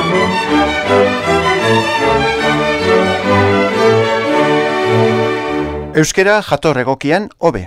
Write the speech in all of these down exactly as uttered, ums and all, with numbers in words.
Euskera jator egokian hobe.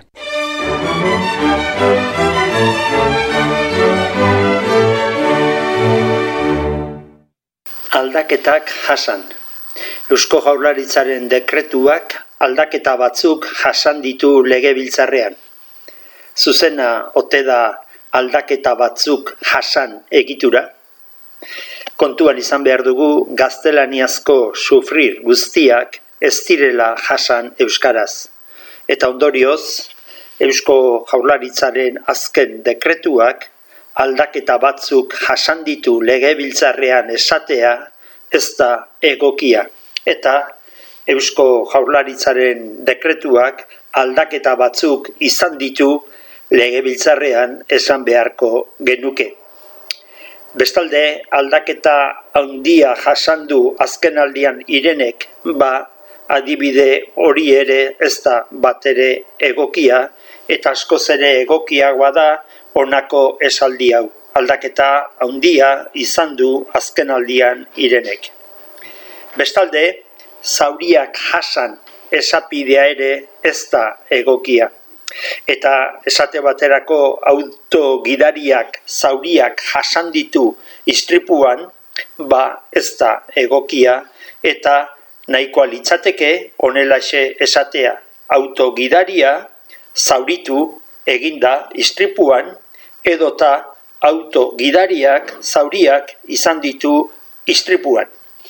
Aldaketak jasan. Eusko Jaurlaritzaren dekretuak aldaketa batzuk jasan ditu legebiltzarrean. Zuzena ote da aldaketa batzuk jasan egitura? Kontuan izan behar dugu gaztelaniazko sufrir guztiak ez direla jasan euskaraz. Eta ondorioz, Eusko Jaurlaritzaren azken dekretuak aldaketa batzuk jasan ditu legebiltzarrean esatea ez da egokia. Eta Eusko Jaurlaritzaren dekretuak aldaketa batzuk izan ditu legebiltzarrean esan beharko genuke. Bestalde, aldaketa handia jasan du azkenaldian Irenek, ba, adibide hori ere ez da batere egokia, eta askoz ere egokiagoa da honako esaldi hau. Aldaketa handia izan du azkenaldian Irenek. Bestalde, zauriak jasan esapidea ere ez da egokia. Eta esate baterako autogidariak zauriak jasan ditu istripuan, ba ez da egokia, eta nahikoa litzateke honelaxe esatea. Autogidaria zauritu eginda istripuan, edota autogidariak zauriak izan ditu istripuan.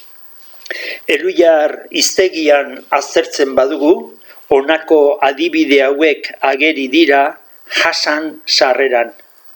Elhuyar hiztegian aztertzen badugu, honako adibide hauek ageri dira jasan sarreran.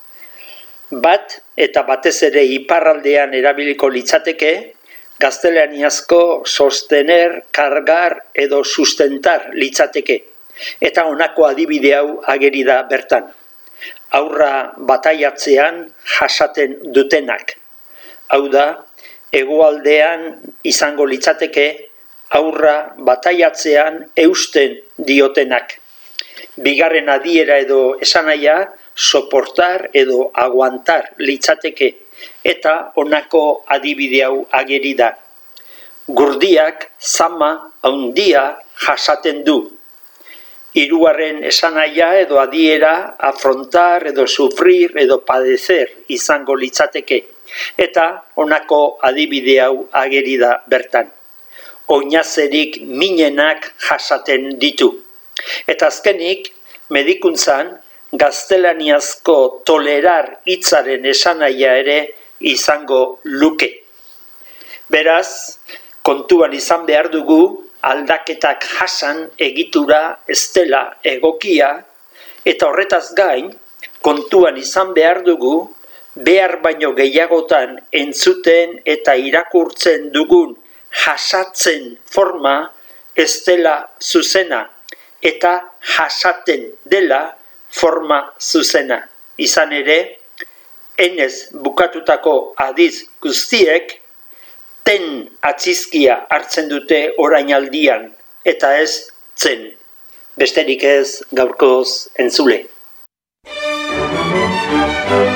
Bat eta batez ere iparraldean erabiliko litzateke, gaztelaniazko sostener, kargar edo sustentar litzateke. Eta honako adibide hau ageri da bertan. Aurra bataiatzean jasaten dutenak. Hau da, hegoaldean izango litzateke aurra bataiatzean eusten diotenak. Bigarren adiera edo esanahia soportar edo aguantar litzateke, eta honako adibide hau ageri da. Gurdiak zama handia jasaten du. Hirugarren esanahia edo adiera afrontar edo sufrir edo padecer izango litzateke, eta honako adibide hau ageri da bertan. Oinazerik minenak jasaten ditu. Eta azkenik, medikuntzan, gaztelaniazko tolerar hitzaren esanahia ere izango luke. Beraz, kontuan izan behar dugu, aldaketak jasan egitura ez dela egokia, eta horretaz gain, kontuan izan behar dugu, behar baino gehiagotan entzuten eta irakurtzen dugun jasatzen forma ez dela zuzena, eta jasaten dela forma zuzena. Izan ere, enez bukatutako adiz guztiek, ten atzizkia hartzen dute orainaldian, eta ez zen. Besterik ez gaurkoz entzule.